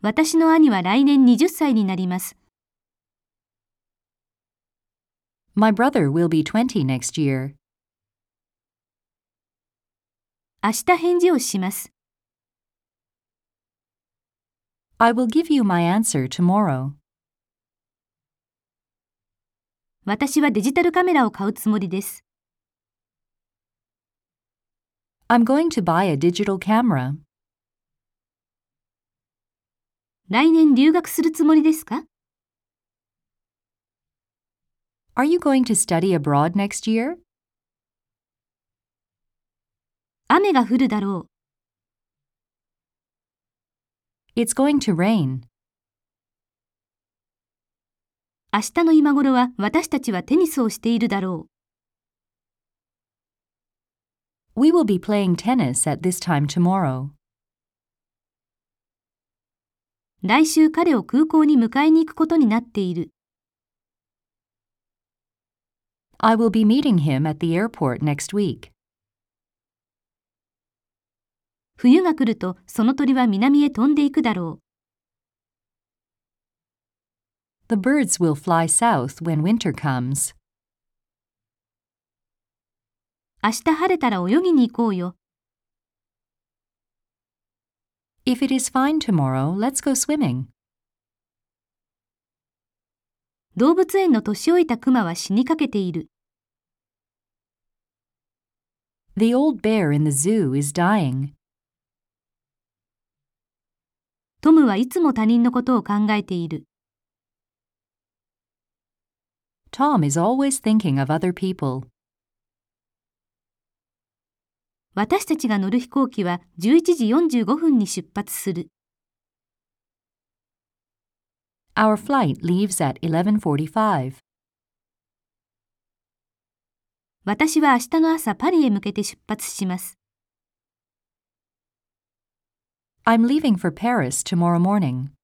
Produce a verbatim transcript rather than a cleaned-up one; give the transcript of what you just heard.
私の兄は来年はたちになります。 My brother will be twenty next year. 明日返事をします。 I will give you my answer tomorrow. 私はデジタルカメラを買うつもりです。 I'm going to buy a digital camera. 来年留学するつもりですか？ Are you going to study abroad next year? 雨が降るだろう。 It's going to rain. 明日の今頃は私たちはテニスをしているだろう。 We will be playing tennis at this time tomorrow. 来週彼を空港に迎えに行くことになっている。 I will be meeting him at the airport next week. 冬が来るとその鳥は南へ飛んでいくだろう。 The birds will fly south when winter comes. 明日晴れたら泳ぎに行こうよ。 If it is fine tomorrow, let's go swimming. 動物園の年老いたクマは死にかけている。 The old bear in the zoo is dying. トムはいつも他人のことを考えている。 Tom is always thinking of other people. 私たちが乗る飛行機はじゅういちじよんじゅうごふんに出発する。 Our flight leaves at eleven forty-five. 私は明日の朝パリへ向けて出発します。 I'm leaving for Paris tomorrow morning.